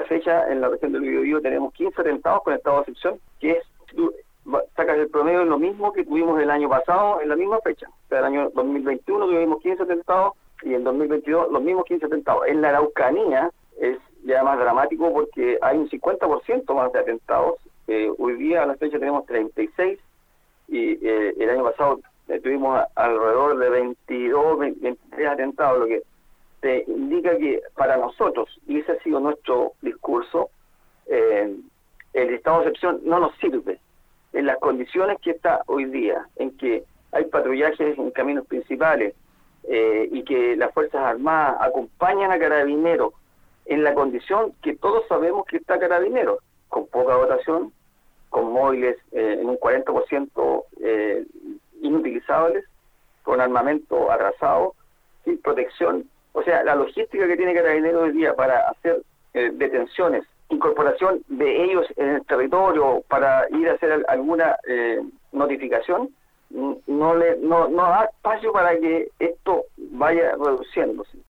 fecha en la región del Biobío tenemos 15 atentados con estado de excepción, que es, sacas el promedio, es lo mismo que tuvimos el año pasado en la misma fecha. O sea, el año 2021 tuvimos 15 atentados y en 2022 los mismos 15 atentados. En la Araucanía es ya más dramático porque hay un 50% más de atentados. Hoy día a la fecha tenemos 36 y el año pasado tuvimos alrededor de 22, 23 atentados, lo que te indica que para nosotros, y ese ha sido nuestro discurso, el estado de excepción no nos sirve en las condiciones que está hoy día, en que hay patrullajes en caminos principales y que las Fuerzas Armadas acompañan a Carabineros en la condición que todos sabemos que está Carabineros, con poca dotación, con móviles en un 40% inutilizables, con armamento atrasado, sin protección. O sea, la logística que tiene Carabineros hoy día para hacer detenciones, incorporación de ellos en el territorio para ir a hacer alguna notificación, no da espacio para que esto vaya reduciéndose.